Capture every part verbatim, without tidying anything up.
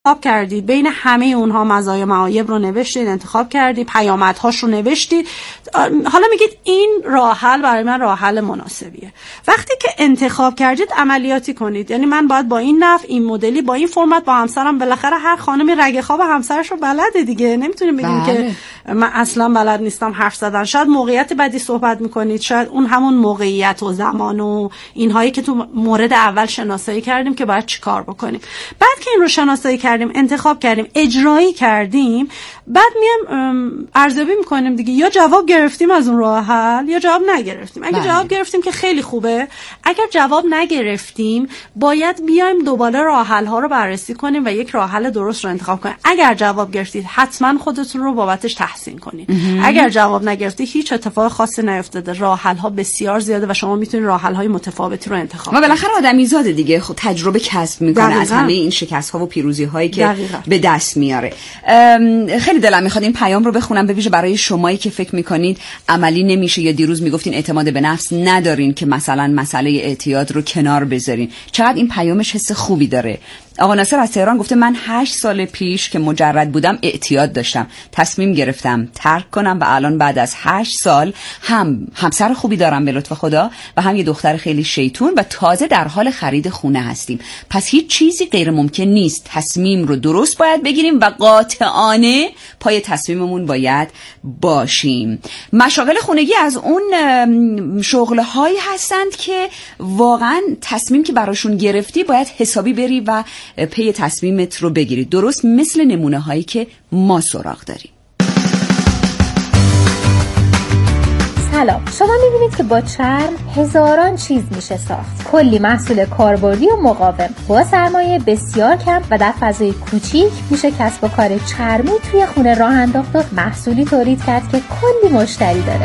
انتخاب کردید، بین همه اونها مزایا معایب رو نوشتید، انتخاب کردید، پیامدهاش رو نوشتید، حالا میگید این راه حل برای من راه حل مناسبیه. وقتی که انتخاب کردید عملیاتی کنید، یعنی من باید با این نحو، این مدلی، با این فرمت با همسرم، بالاخره هر خانمی رگ خواب همسرش رو بلده دیگه، نمیتونیم بگیم بله. که من اصلا بلد نیستم حرف زدن. شاید موقعیت بعدی صحبت میکنید، شاید اون همون موقعیت و زمان و اینهایی که تو مورد اول شناسایی کردیم که باید چیکار بکنیم. بعد که این رو شناسایی کردیم، انتخاب کردیم، اجرایی کردیم، بعد میام ارزیابی میکنیم دیگه، یا جواب گرفتیم از اون راه حل یا جواب نگرفتیم. اگه بله. جواب گرفتیم که خیلی خوبه، اگر جواب نگرفتیم باید بیایم دوباره راه حل ها رو بررسی کنیم و یک راه حل درست رو انتخاب کنیم. اگر جواب گرفتید حتما خودتون رو بابتش تحسین کنید. اگر جواب نگرفتید هیچ اتفاق خاصی نیفتاده، راه حل ها بسیار زیاده و شما میتونید راه حل های متفاوتی رو انتخاب کنید. ما بالاخره آدمیزاده دیگه، خود تجربه کسب میکنه از همه این شکست ها و پیروزی هایی که دقیقا. به دست میاره. خیلی دلم میخواد این پیام رو بخونم، به ویژه برای شمایی که فکر میکنید عملی نمیشه یا دیروز میگفتین اعتماد به نفس ندارین که مثلا مسئله اعتیاد رو کنار بذارین. چقدر این پیامش حس خوبی داره. آقا ناصر از تهران گفته من هشت سال پیش که مجرد بودم اعتیاد داشتم، تصمیم گرفتم ترک کنم و الان بعد از هشت سال هم همسر خوبی دارم به لطف خدا و هم یه دختر خیلی شیطون و تازه در حال خرید خونه هستیم. پس هیچ چیزی غیر ممکن نیست، تصمیم رو درست باید بگیریم و قاطعانه پای تصمیممون باید باشیم. مشاغل خونگی از اون شغل‌هایی هستند که واقعا تصمیم که براشون گرفتی باید حسابی بری و پی تصمیمت رو بگیرید، درست مثل نمونه هایی که ما سراغ داریم. سلام، شما میبینید که با چرم هزاران چیز میشه ساخت، کلی محصول کاربردی و مقاوم با سرمایه بسیار کم و در فضای کوچیک میشه کسب و کار چرمی توی خونه راه انداخت و محصولی تولید کرد که کلی مشتری داره.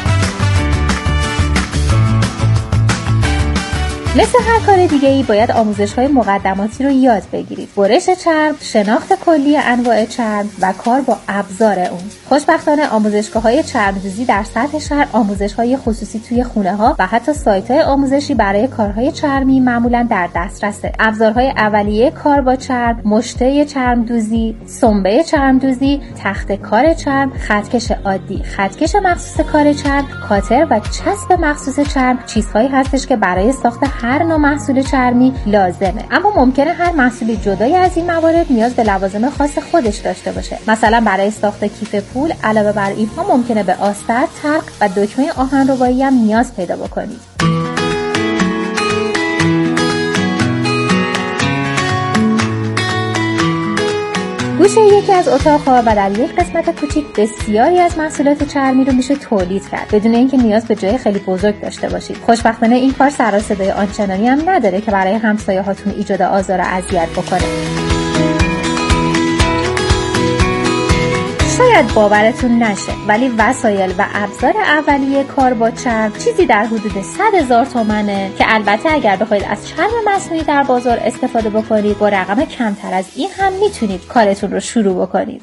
مثل هر کار دیگه‌ای باید آموزش‌های مقدماتی رو یاد بگیرید. برش چرم، شناخت کلی انواع چرم و کار با ابزار اون. خوشبختانه آموزشگاه‌های چرم‌دوزی در سطح شهر، آموزش‌های خصوصی توی خونه‌ها و حتی سایت‌های آموزشی برای کارهای چرمی معمولاً در دسترسه. ابزارهای اولیه کار با چرم، مشته چرم‌دوزی، سنبه چرم‌دوزی، تخت کار چرم، خطکش عادی، خطکش مخصوص کار چرم، کاتر و چسب مخصوص چرم چیزهایی هستش که برای ساخت هر نوع محصول چرمی لازمه. اما ممکنه هر محصولی جدای از این موارد نیاز به لوازم خاص خودش داشته باشه. مثلا برای ساخت کیف پول علاوه بر اینها ممکنه به آستر، ترق و دکمه آهنربایی هم نیاز پیدا بکنید. گوشه یکی از اتاق‌ها و در یک قسمت کوچیک بسیاری از محصولات چرمی رو میشه تولید کرد بدون اینکه نیاز به جای خیلی بزرگ داشته باشید. خوشبختانه این کار سر و صدای آنچنانی هم نداره که برای همسایه‌هاتون ایجاد آزار و اذیت بکنه. شاید باورتون نشه ولی وسایل و ابزار اولیه کار با چرم چیزی در حدود صد هزار تومنه که البته اگر بخواید از چرم مصنوعی در بازار استفاده بکنید با رقم کمتر از این هم میتونید کارتون رو شروع بکنید.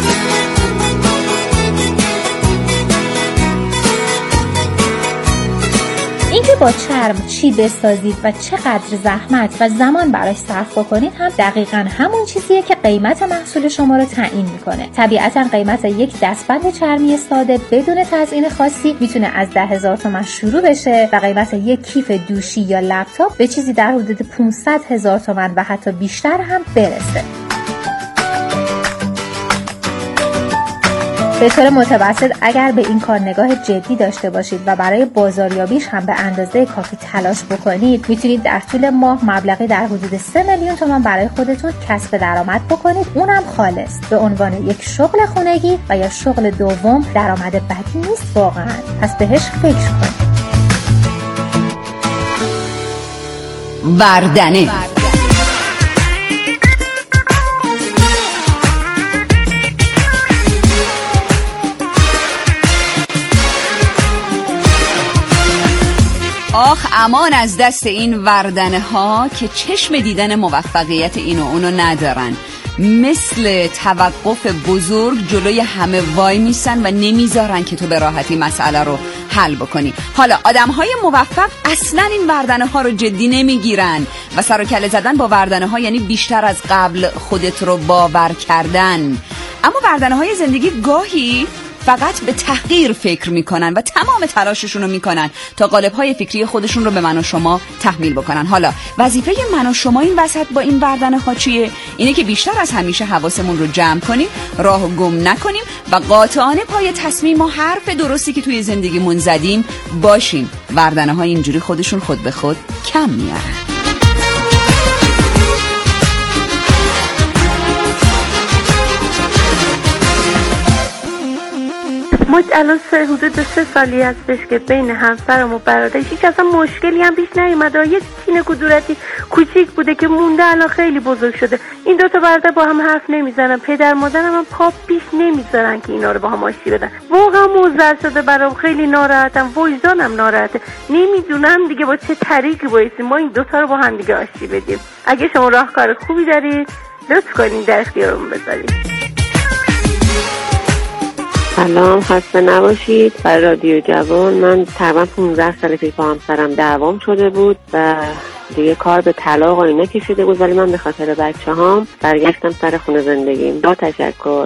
اینکه با چرم چی بسازید و چقدر زحمت و زمان براش صرف بکنید هم دقیقاً همون چیزیه که قیمت محصول شما رو تعیین میکنه. طبیعتاً قیمت یک دستبند چرمی ساده بدون تزیین خاصی میتونه از ده هزار تومان شروع بشه و قیمت یک کیف دوشی یا لپتاپ به چیزی در حدود پانصد هزار تومان و حتی بیشتر هم برسه. به طور متوسط اگر به این کار نگاه جدی داشته باشید و برای بازاریابیش هم به اندازه کافی تلاش بکنید میتونید در طول ماه مبلغی در حدود سه میلیون تومان برای خودتون کسب درآمد بکنید، اونم خالص به عنوان یک شغل خانگی و یا شغل دوم. درآمد بدی نیست واقعا، پس بهش فکر کنید. وردنه آخ امان از دست این وردنه ها که چشم دیدن موفقیت اینو اونو ندارن. مثل توقف بزرگ جلوی همه وای میسن و نمیذارن که تو به راحتی مسئله رو حل بکنی. حالا آدم‌های موفق اصلا این وردنه ها رو جدی نمیگیرن و سر و کله زدن با وردنه ها یعنی بیشتر از قبل خودت رو باور کردن. اما وردنه های زندگی گاهی فقط به تحقیر فکر میکنن و تمام تلاششون رو میکنن تا قالب‌های فکری خودشون رو به من و شما تحمیل بکنن. حالا وظیفه من و شما این وسط با این وردنه ها چیه؟ اینه که بیشتر از همیشه حواسمون رو جمع کنیم، راهو گم نکنیم و قاطعانه پای تصمیم و حرف درستی که توی زندگیمون زدیم باشیم. وردنه ها اینجوری خودشون خود به خود کم میارن. ما الان سه حدود سه سالی هستش که بین همسرم و برادرش هیچ اصلا مشکلی هم پیش نیومده. یه تین کدورتی کوچیک بوده که مونده الان خیلی بزرگ شده. این دو تا برادر با هم حرف نمیزنن، پدر مادرم هم پا پیش نمیذارن که اینا رو با هم آشتی بدن. واقعا موزر شده برام، خیلی ناراحتم، وجدانم ناراحته، نمیدونم دیگه با چه طریقی بایستی ما این دو تا رو با هم دیگه آشتی بدیم. اگه شما راهکار خوبی دارید لطف کنین در اختیارمون بذارید. سلام، خسته نباشید. برای رادیو جوان، من تقریبا پانزده سال پیش با همسرم دعوام شده بود و دیگه کار به طلاق و اینا کشیده بود، ولی من به خاطر بچه هام برگشتم سر خونه زندگیم. با تشکر.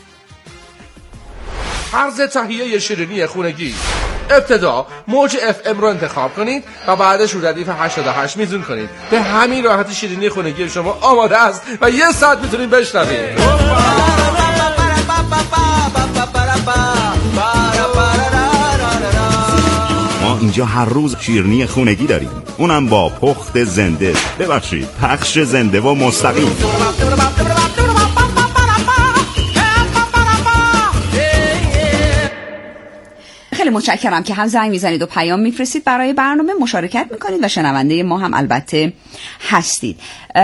طرز تهیه شیرینی خونگی: ابتدا موج اف ام رو انتخاب کنید و بعدش رو ردیف هشتاد و هشت میزون کنید. به همین راحتی شیرینی خونگی شما آماده است و یه ساعت میتونید بشنوید. ما اینجا هر روز شیرینی خونگی داریم، اونم با پخت زنده، ببخشید پخش زنده و مستقیم. خیلی متشکرم که هم زنگ میزنید و پیام میفرستید، برای برنامه مشارکت میکنید و شنونده ما هم البته هستید.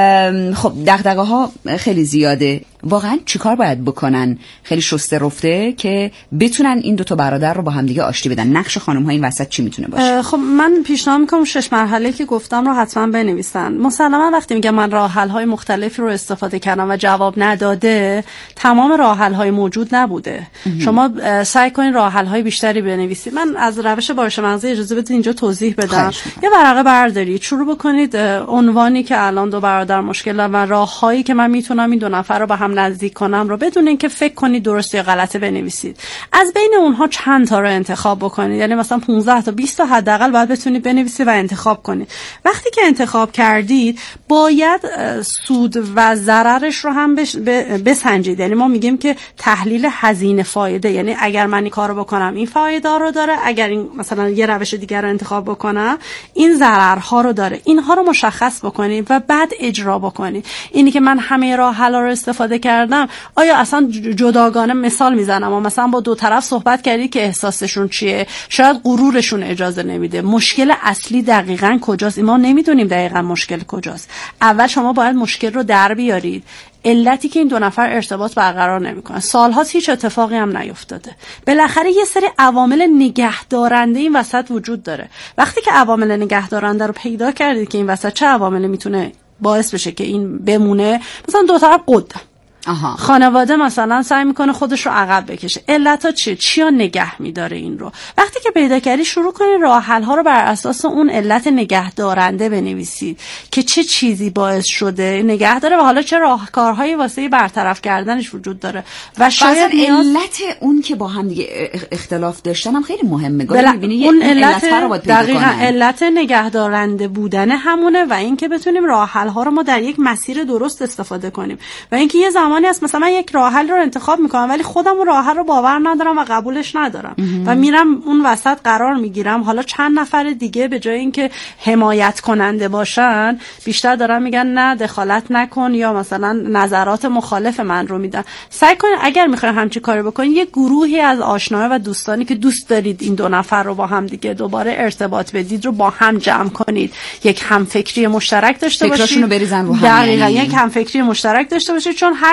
خب دغدغه ها خیلی زیاده. واقعا چیکار باید بکنن خیلی شسته رفته که بتونن این دوتا برادر رو با هم دیگه آشتی بدن؟ نقش خانم ها این وسط چی میتونه باشه؟ خب من پیشنهاد میکنم شش مرحله که گفتم رو حتما بنویسن. مسلما وقتی میگم من راه حل های مختلفی رو استفاده کردم و جواب نداده، تمام راه حل های موجود نبوده. شما سعی کنین راه حل های بیشتری بنویسید. من از روش بارش مغزی اجازه بدید اینجا توضیح بدم. یه ورقه بردارید، شروع بکنید عنوانی که الان دو برادر مشکل دارن و راههایی که من میتونم این دو نفر رو به هم نزدیک کنم رو بدون اینکه فکر کنید درست یا غلطه بنویسید. از بین اونها چند تا رو انتخاب بکنید، یعنی مثلا پانزده تا بیست تا حداقل باید بتونید بنویسید و انتخاب کنید. وقتی که انتخاب کردید باید سود و ضررش رو هم بسنجید. یعنی ما میگیم که تحلیل هزینه فایده، یعنی اگر من این کارو بکنم این فایده رو داره، اگر این مثلا یه روش دیگر رو انتخاب بکنم این ضررها رو داره. اینها رو مشخص بکنید و بعد اجرا بکنید. اینی که من همه راه حل رو استفاده کردم، آیا اصلا جداگانه مثال میزنم و مثلا با دو طرف صحبت کردی که احساسشون چیه؟ شاید غرورشون اجازه نمیده. مشکل اصلی دقیقاً کجاست؟ ما نمیدونیم دقیقاً مشکل کجاست. اول شما باید مشکل رو در بیارید، علتی که این دو نفر ارتباط برقرار نمیکنن. سالها هیچ اتفاقی هم نیفتاده. بالاخره یه سری عوامل نگهدارنده این وسط وجود داره. وقتی که عوامل نگهدارنده رو پیدا کردید که این وسط چه عواملی میتونه باعث بشه که این بمونه، مثلا دو طرف قد آها. خانواده مثلا سعی میکنه خودش رو عقب بکشه. علتا چیه؟ چیا نگه میداره این رو؟ وقتی که پیدا کردی شروع کنید راه حل ها رو بر اساس اون علت نگهدارنده بنویسید که چه چیزی باعث شده نگه داره و حالا چه راهکارهایی واسه برطرف کردنش وجود داره. و شاید نیاز... علت اون که با هم دیگه اختلاف داشتن هم خیلی مهمه. گاهی بل... می‌بینی اون علت, علت رو باید پیدا کنن. دقیقاً علت نگهدارنده بودن همونه و اینکه بتونیم راه حل ها رو ما در یک مسیر درست استفاده کنیم. و اینکه یه زمانی هست مثلا من یک راه حل رو انتخاب میکنم ولی خودم اون راه حل رو باور ندارم و قبولش ندارم و میرم اون وسط قرار میگیرم. حالا چند نفر دیگه به جای اینکه حمایت کننده باشن بیشتر دارن میگن نه دخالت نکن یا مثلا نظرات مخالف من رو میدن. سعی کنید اگر میخواید همچین کاری بکنید یه گروهی از آشناها و دوستانی که دوست دارید این دو نفر رو با هم دیگه دوباره ارتباط بدید رو با هم جمع کنید، یک همفکری مشترک داشته باشید، فکراشونو بریزن رو هم. دقیقاً یک همفکری مشترک داشته باشید، چون هر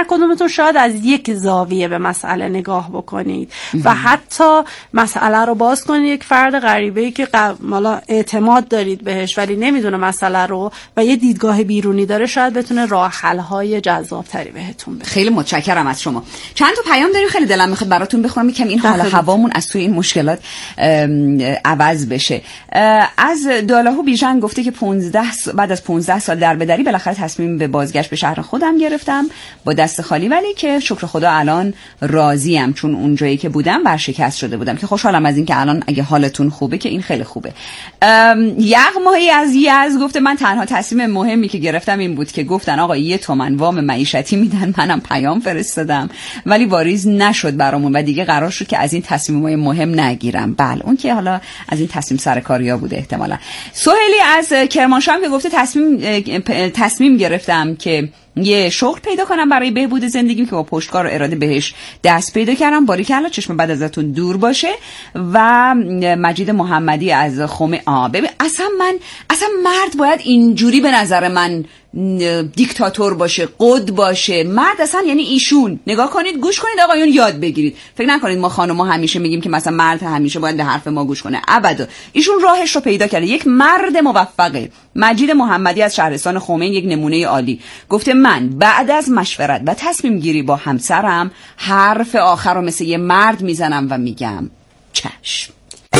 کدومتون شاید از یک زاویه به مسئله نگاه بکنید و حتی مسئله رو باز کنید یک فرد غریبه‌ای که حالا اعتماد دارید بهش ولی نمیدونه مسئله رو و یه دیدگاه بیرونی داره، شاید بتونه راه حل‌های جذاب‌تری بهتون بده. خیلی متشکرم از شما. چند تا پیام داریم، خیلی دلم میخواد براتون بخونم یکم این حال هوامون از توی این مشکلات عوض بشه. از دالهو بیژن گفته که پانزده بعد از پانزده سال در بدری بالاخره تصمیم به بازگشت به شهر خودم گرفتم با دست خالی، ولی که شکر خدا الان راضیم چون اونجایی که بودم ورشکست شده بودم. که خوشحالم از این که الان اگه حالتون خوبه که این خیلی خوبه. یغمایی از یزد گفته من تنها تصمیم مهمی که گرفتم این بود که گفتن آقا یه تومن وام معیشتی میدن، منم پیام فرستادم ولی واریز نشد برامون و دیگه قرار شد که از این تصمیمای مهم نگیرم. بله اون که حالا از این تصمیم سرکاریا بوده احتمالاً. سهیلی از کرمانشاه هم که گفته تصمیم تصمیم گرفتم که یه شغل پیدا کنم برای بهبود زندگیم که با پشتکار و اراده بهش دست پیدا کردم. باریکلا، چشم بد ازتون دور باشه. و مجید محمدی از خمه آ ببین اصلا من اصلا مرد باید اینجوری به نظر من دیکتاتور باشه، قد باشه. مرد اصلا یعنی ایشون. نگاه کنید، گوش کنید آقایون، یاد بگیرید. فکر نکنید ما خانم‌ها همیشه میگیم که مثلا مرد همیشه باید به حرف ما گوش کنه. ابدا. ایشون راهش رو پیدا کرده، یک مرد موفقه. مجید محمدی از شهرستان خمین یک نمونه عالی. گفته من بعد از مشورت و تصمیم گیری با همسرم حرف آخر رو مثل یه مرد میزنم و میگم چشم.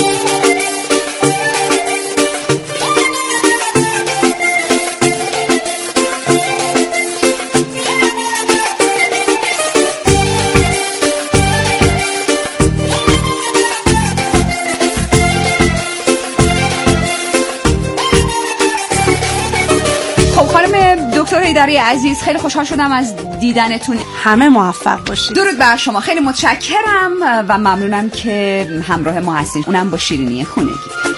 دکتر حیدری عزیز خیلی خوشحال شدم از دیدنتون. همه موفق باشید. درود بر شما. خیلی متشکرم و ممنونم که همراه ما هستین، اونم با شیرینی خونگی.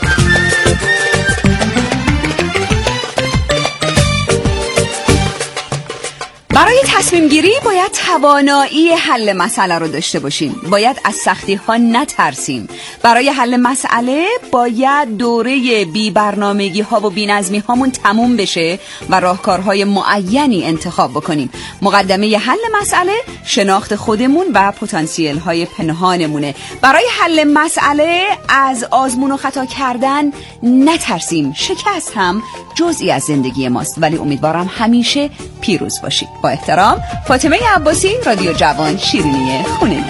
برای تصمیم گیری باید توانایی حل مسئله رو داشته باشیم. باید از سختی ها نترسیم. برای حل مسئله باید دوره بی برنامگی ها و بی نظمی هامون تموم بشه و راهکارهای معینی انتخاب بکنیم. مقدمه حل مسئله شناخت خودمون و پتانسیل های پنهانمونه. برای حل مسئله از آزمون و خطا کردن نترسیم. شکست هم جزئی از زندگی ماست، ولی امیدوارم همیشه پیروز باشید. با احترام، فاطمه عباسی، رادیو جوان، شیرینی خونگی.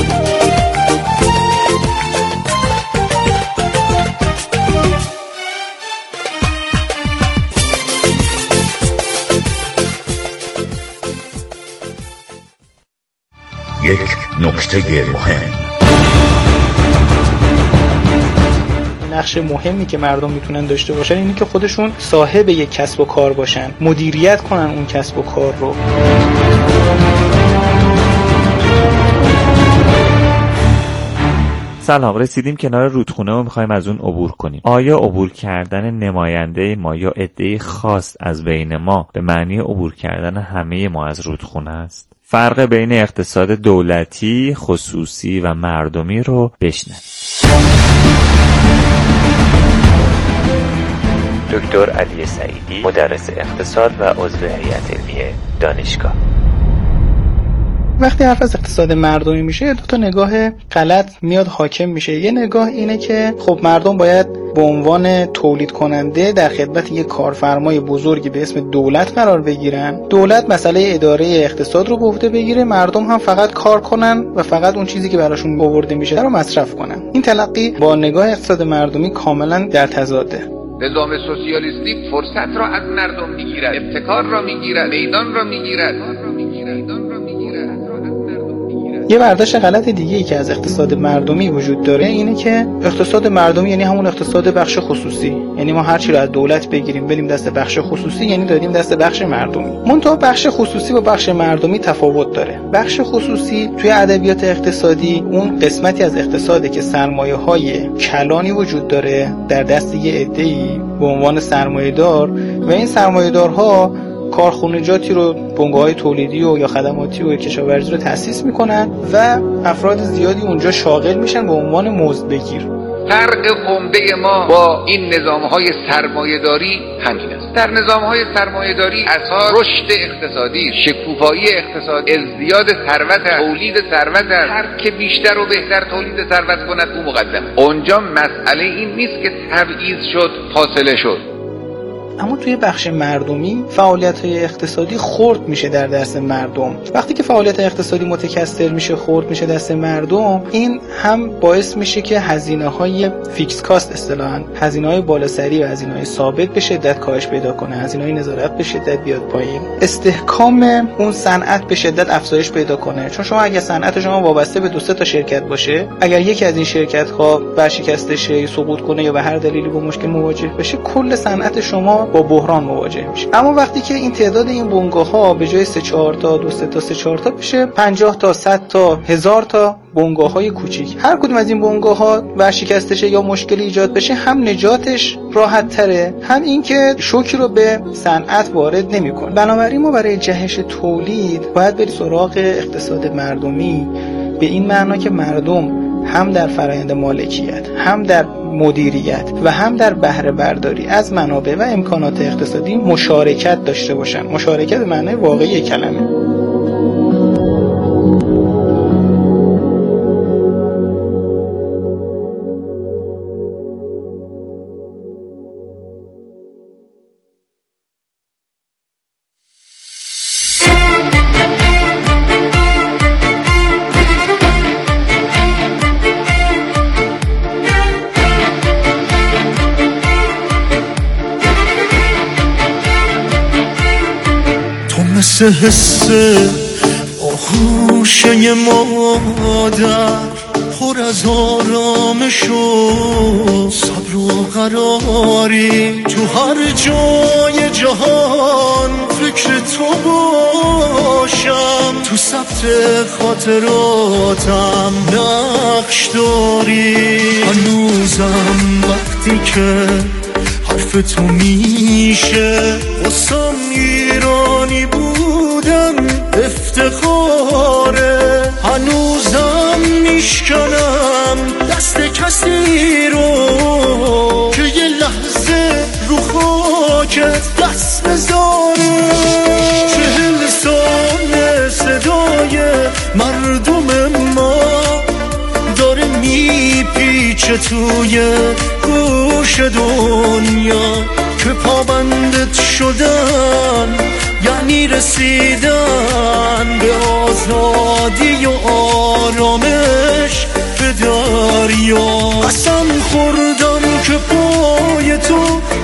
یک نکته مهم. نقش مهمی که مردم میتونن داشته باشن اینه که خودشون صاحب یک کسب و کار باشن، مدیریت کنن اون کسب و کار رو. سلام، رسیدیم کنار رودخونه و میخوایم از اون عبور کنیم. آیا عبور کردن نماینده ما یا عده‌ای خاص از بین ما به معنی عبور کردن همه ما از رودخونه است؟ فرق بین اقتصاد دولتی، خصوصی و مردمی رو بشنوید. دکتر علی سعیدی، مدرس اقتصاد و عضو هیئت علمی دانشگاه. وقتی حرف از اقتصاد مردمی میشه دو تا نگاه غلط میاد حاکم میشه. یه نگاه اینه که خب مردم باید به عنوان تولید کننده در خدمت یک کارفرمای بزرگی به اسم دولت قرار بگیرن. دولت مسئله اداره اقتصاد رو به عهده بگیره، مردم هم فقط کار کنن و فقط اون چیزی که براشون آورده میشه رو مصرف کنن. این تلقی با نگاه اقتصاد مردمی کاملا در تضاده. نظام سوسیالیستی فرصت را از مردم میگیرد، ابتکار را میگیرد، میدان را میگیرد. یه برداشت غلط دیگه ای که از اقتصاد مردمی وجود داره اینه که اقتصاد مردمی یعنی همون اقتصاد بخش خصوصی، یعنی ما هر چی رو از دولت بگیریم بریم دست بخش خصوصی یعنی دادیم دست بخش مردمی. منتها بخش خصوصی با بخش مردمی تفاوت داره. بخش خصوصی توی ادبیات اقتصادی اون قسمتی از اقتصاده که سرمایه‌های کلانی وجود داره در دست یه عده‌ای به عنوان سرمایه‌دار و این سرمایه‌دارها کارخونجاتی رو، بنگاه‌های تولیدی و یا خدماتی و کشاورزی رو تأسیس میکنن و افراد زیادی اونجا شاغل میشن به عنوان مزدبگیر. فرق عمده ما با این نظام‌های سرمایه‌داری همین است. در نظام‌های سرمایه‌داری اساس رشد اقتصادی، شکوفایی اقتصاد، ازدیاد ثروت، تولید ثروت، هر که بیشتر و بهتر تولید ثروت کند او مقدم. اونجا مسئله این نیست که تبعیض شد فاصله شد. اما توی بخش مردمی فعالیت‌های اقتصادی خرد میشه در دست مردم. وقتی که فعالیت اقتصادی متکثر میشه، خرد میشه دست مردم، این هم باعث میشه که هزینه‌های فیکس کاست اصطلاحاً هزینه‌های بالاسری و هزینه‌های ثابت به شدت کاهش پیدا کنه، هزینه‌های نظارت به شدت بیاد پایین، استحکام اون صنعت به شدت افزایش پیدا کنه. چون شما اگه صنعت شما وابسته به دو سه تا شرکت باشه، اگر یکی از این شرکت‌ها ورشکسته شه، سقوط کنه یا به هر دلیلی با مشکل مواجه بشه، کل صنعت شما با بحران مواجه میشه. اما وقتی که این تعداد این بنگاه‌ها به جای سه چهار تا، دو سه تا، سه چهار تا بشه پنجاه تا، صد تا، هزار تا بنگاه‌های کوچیک، هر کدوم از این بنگاه‌ها ورشکسته شه یا مشکلی ایجاد بشه، هم نجاتش راحت تره، هم این که شوکی رو به صنعت وارد نمی‌کنه. بنابراین ما برای جهش تولید باید بریم سراغ اقتصاد مردمی، به این معنا که مردم هم در فرآیند مالکیت، هم در مدیریت و هم در بهره برداری از منابع و امکانات اقتصادی مشارکت داشته باشن. مشارکت به معنای واقعی کلمه. مثل حس آغوشه مادر، پر از آرامش و صبر و قراری، تو هر جای جهان فکر تو باشم، تو ثبت خاطراتم نقش داری. هنوزم وقتی که حرف تو میشه واسم ایرانی بودن افتخاره، هنوزم میشکنم دست کسی رو که یه لحظه رو خاکت دست بذاره. چهل سال صدای مردم ما داره میپیچه توی گوش دنیا، که پابندت شدن یعنی رسیدن به آزادی و آرامش به دریا. قسم خوردم که پای تو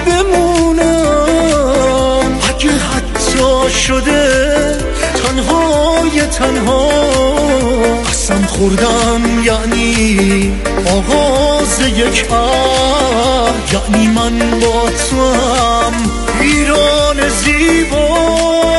بمونم، اگه حتی شده تنهای تنها. قسم خوردم یعنی آغاز یک عهد، یعنی من با تو هم ایران زیبا.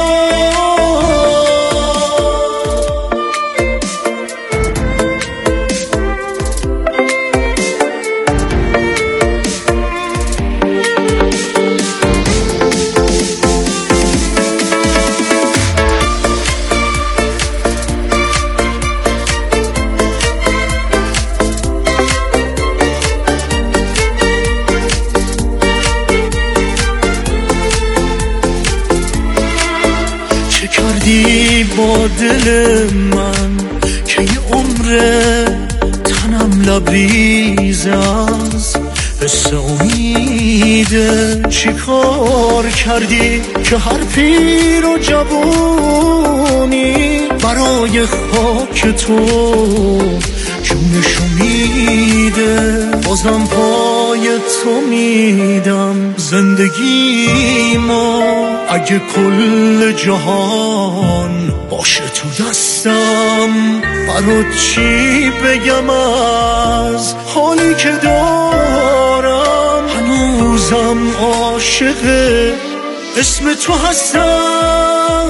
با دل من که یه عمره تنم لبریز از حس امیده، چی کار کردی که هر پیر و جوونی برای خاک تو جونشو میده. بازم پای تو میدم زندگی ما، اگه کل جهان باشه تو دستم، برات چی بگم از حالی که دارم. هنوزم عاشق اسم تو هستم.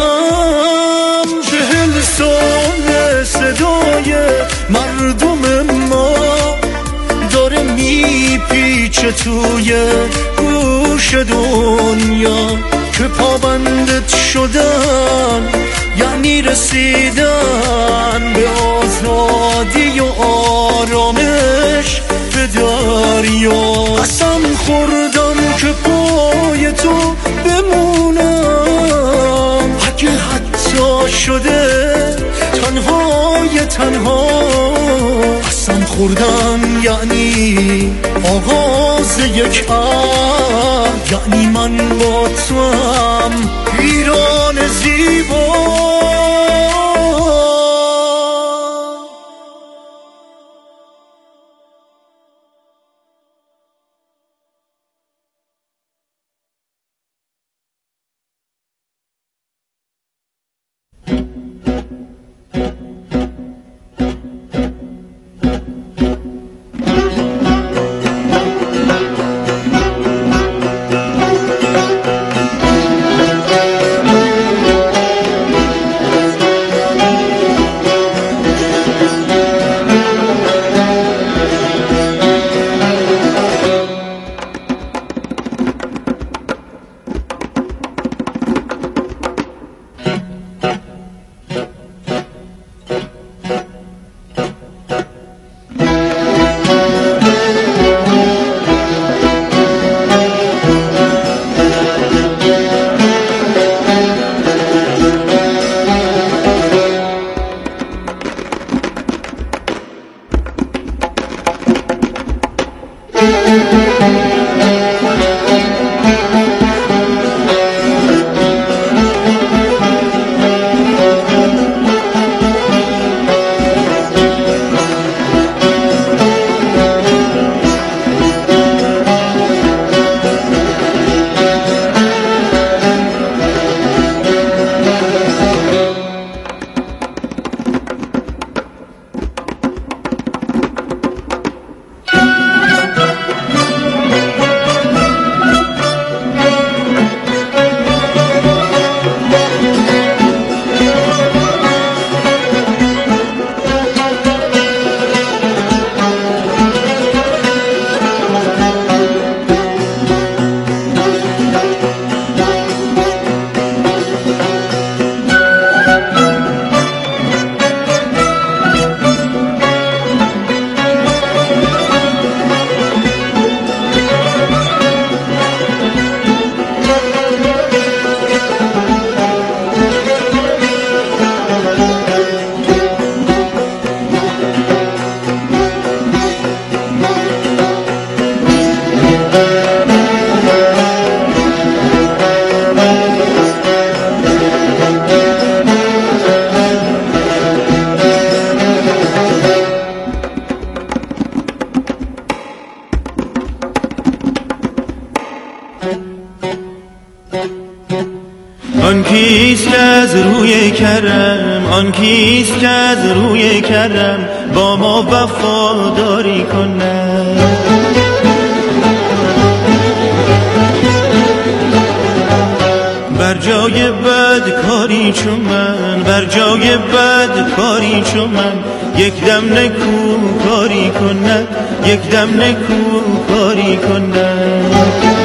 چهل سال صدای مردم ما داره میپیچه توی گوش دنیا، که پابندت شدن یعنی رسیدن به آزادی و آرامش به بیا. قسم خوردم که پای تو بمونم اگه حتی شده تنهای تنها. قسم خوردم یعنی آغاز یک عهد، یعنی من با تو هم ایران زیبا. آن کیست که از روی کرم، آن کیست که از روی کرم با ما وفاداری کند. بر جای بد کاری چون من، بر جای بد کاری چون من یک دم نکو کاری کند، یک دم نکو کاری کند.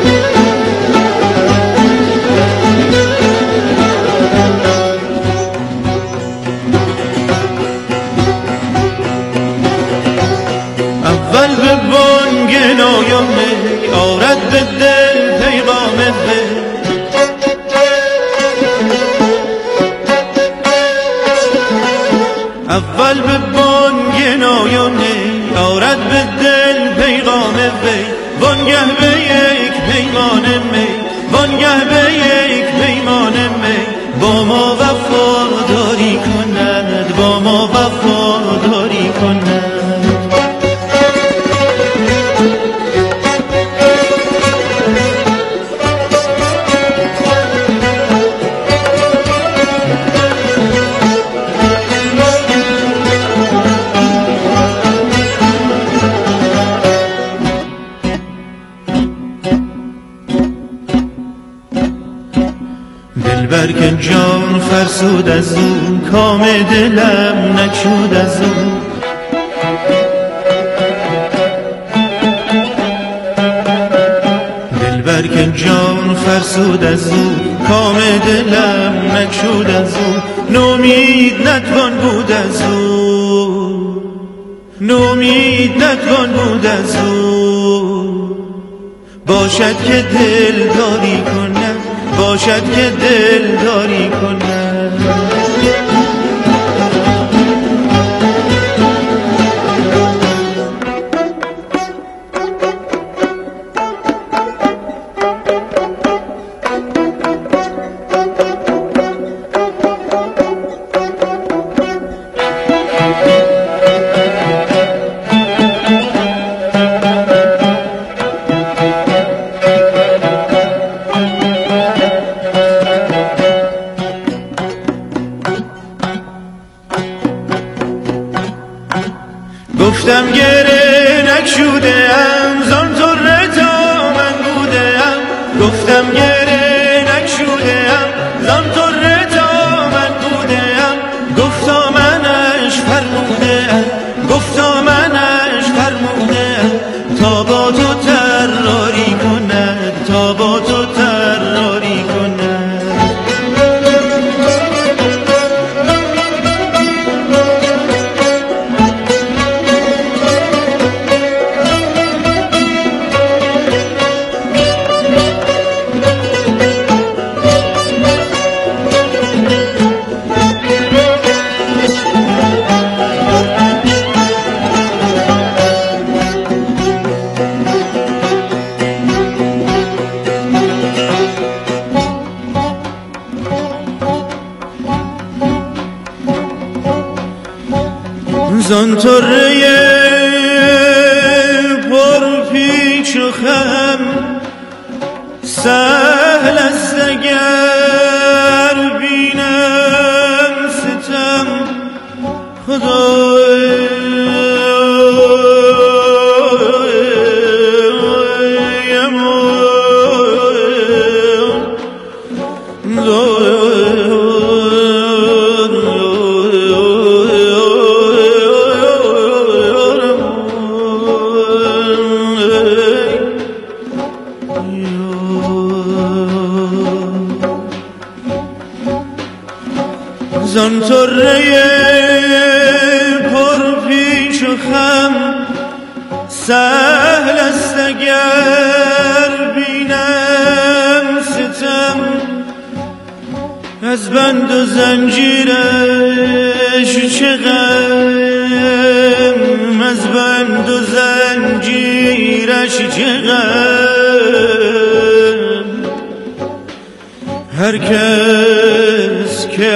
اول به بانگ نایمه آرد به دل پیغام به، اول به بانگ نایمه آرد به دل پیغام به، وانگه به یک پیمان می، وانگه به یک پیمان می با ما وفاداری کند، با ما وفاداری کند. دلبر که جان فرسود از او، کام دلم نچود از او. دلبر که جان فرسود از او، کام دلم نچود از او. نومید نتوان بود از او، نومید نتوان بود از او. باشد که دلداری کنم، باشد که دلداری کنم. گفتم گره نکشوده ام زان طره تا من بوده ام، گفتم گره نکشوده ام زان طره تا من بوده ام. گفتا منش فرموده ام، گفتا منش فرموده ام تا با تو تراری کند، تا با تو تراری کند. زان طره پر پیچ و خم سهل است اگر بینم ستم، خدای زان طره پر پیچ و خم سهل است اگر بینم ستم، از بند و زنجیرش چه غم، از بند و زنجیرش چه غم. هر کس که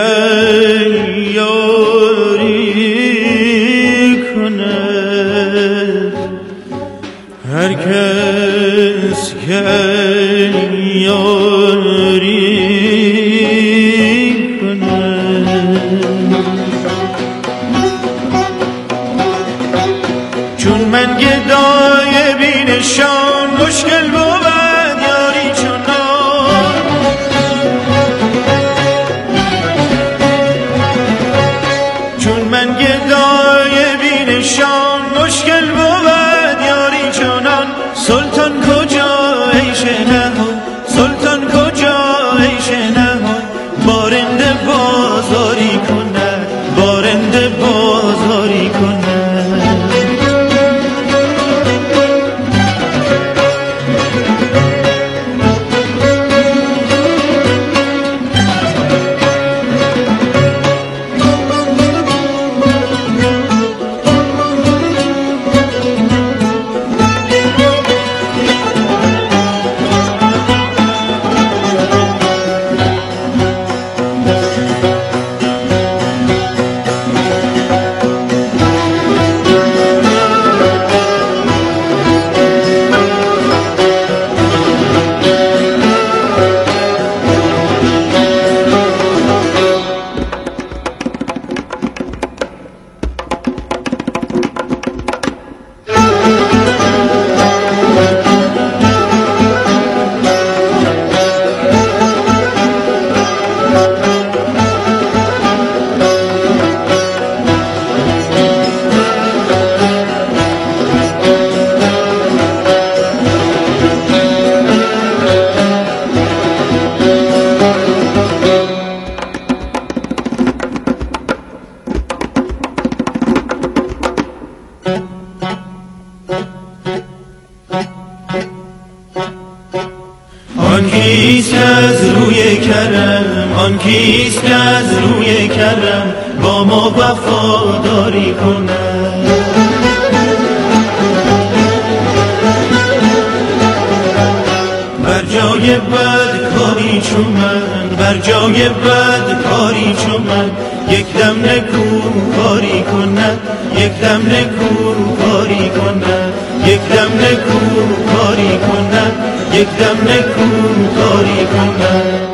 یاری کند، هر کس که یاری کند. چون من گدای بینشان مشکل بود یاری چنان، چون من گدای بینشان مشکل بود یاری چنان. سلطان کجا عیش نهان، سلطان کجا عیش نهان، بارنده بازاری کند، بارنده بازاری کند. آن کیست که از روی کرم با ما وفاداری کند. بر جای بد کاری چون من، بر جای بد کاری چون من، یک دم نکو کاری کند، یک دم نکو کاری کند، یک دم نکو کاری کند، یک دم نکو کاری کند.